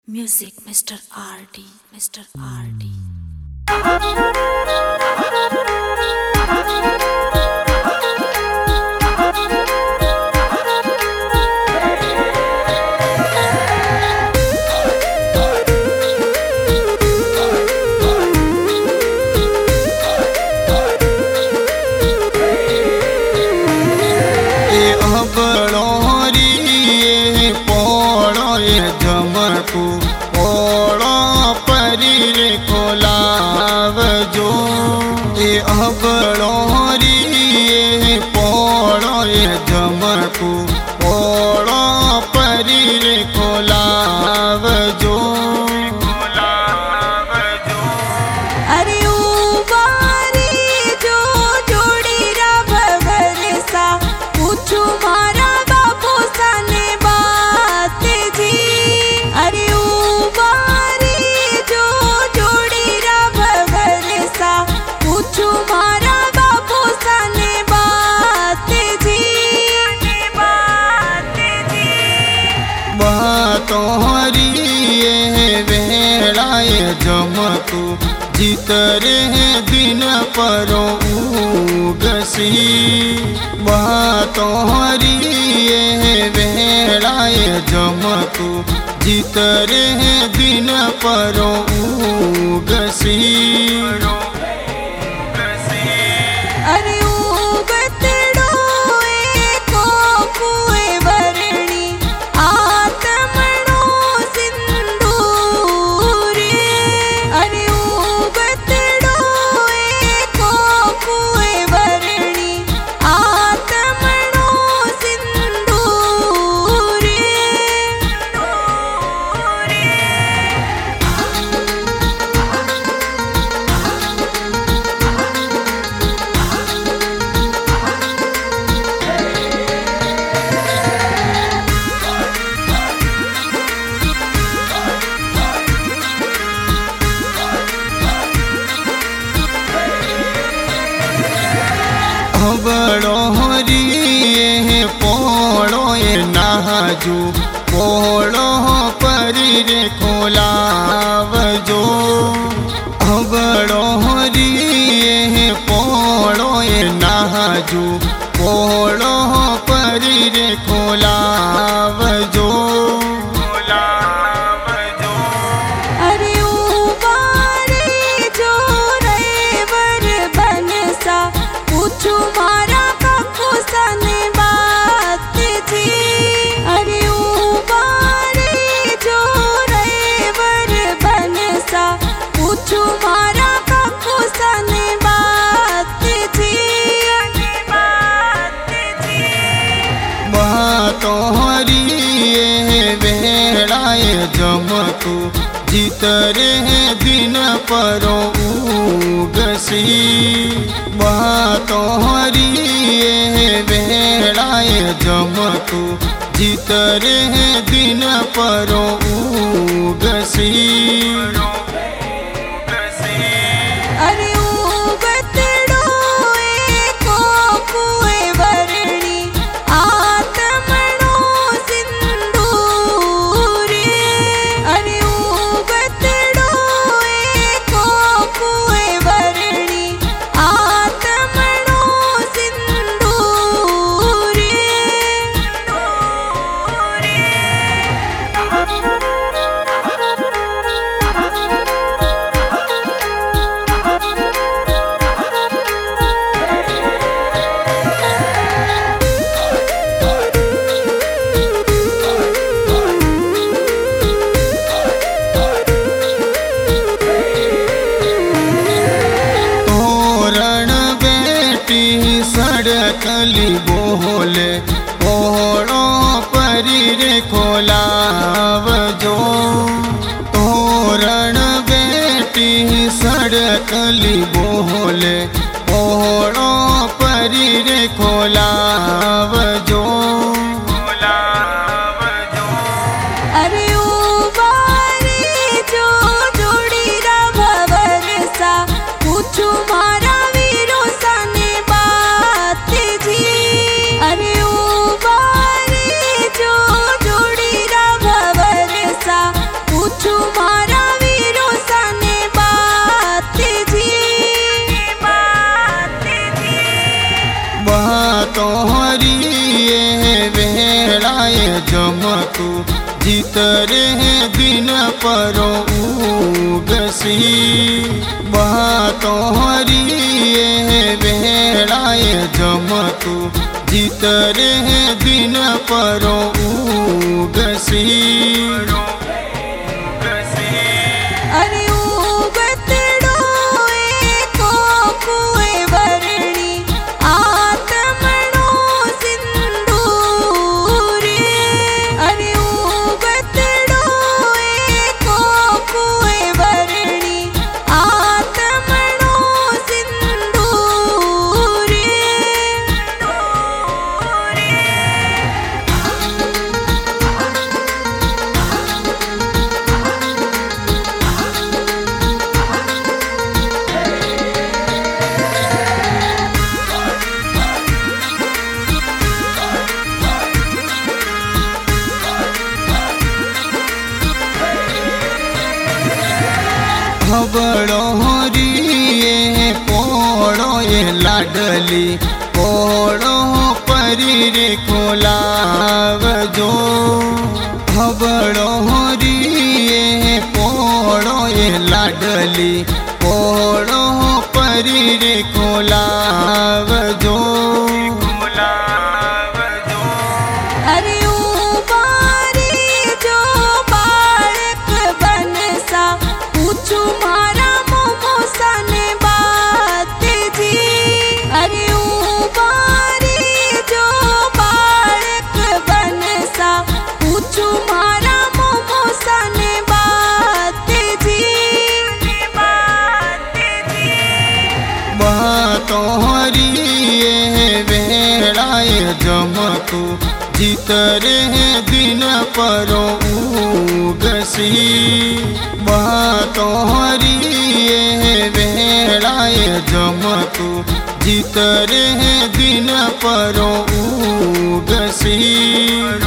Music, Mr. RD, Mr. RD. ओड़ो परी रे कोलाव जो ए अबड़ो री पोड़ो जमकू ओड़ो परी रे कोलाव जो अरे उबारी जो जोड़ी रा भवरसा पूछू मारा बापू साने बात जी। अरे उबारी जो जोड़ी रा भवरसा पूछू मारा बापू साने बात जी। बातोरी वेड़ाए जमकू जितरे दिन परो उगसी बातोरी वेड़ाए जमकू जितरे दिन परो उगसी। अरे उगतड़ो एको कुए वरणी आत्मनो सिंदूर। अरे उगतड़ो एको कुए वरणी आत्मनो सिंदूर। बड़ो री पोड़ो नाजू पोड़ो परी रे कोलाव जो बड़ो री पोड़ो नाजू पोड़ो परी रे कोलाव जो। अरे उबारे जो रेवर बनसा पूछू मारा काकू सने बात जी। अरे उबारे जो रेवर बनसा पूछू मारा काकू सने बात जी। बातोरी वेड़ाए जमकू जितरे दिन परो उगसी बातोरी वेड़ाए जमकू जितरे दिन परो उगसी। अरे उगतड़ो एको कुए वरणी आत्मनो सिंदूर। अरे उगतड़ो एको कुए वरणी आत्मनो सिंदूर। पूछू मारा वीरो साने बात जी बातों हरिए वेलाए जमतु जीतरे दिन परो उगसी बातों हरिए वेलाए जमतु जीतरे दिन परो उगसी अरे उगतड़ो एको कुए वरणी आत्मनो सिंदूर अरे उगतड़ो एको कुए वरणी आत्मनो सिंदूर हबड़ो हरिए पोड़ो ये लाडली पोड़ो परी रे खोलावजो हबड़ो हरिए पोड़ो ये लाडली पोड़ो परी रे खोलावजो अरे उबारी जो बालक बनसा पूछू मारा मोमो सने बात जी अरे उबारी जो बालक बनसा पूछू मारा मोमो सने बात जी बातों हरिए वेलाए जमतु जीतरे दिन परो उगसी बातों हरिए वेलाए जमतु जीतरे दिन परो उगसी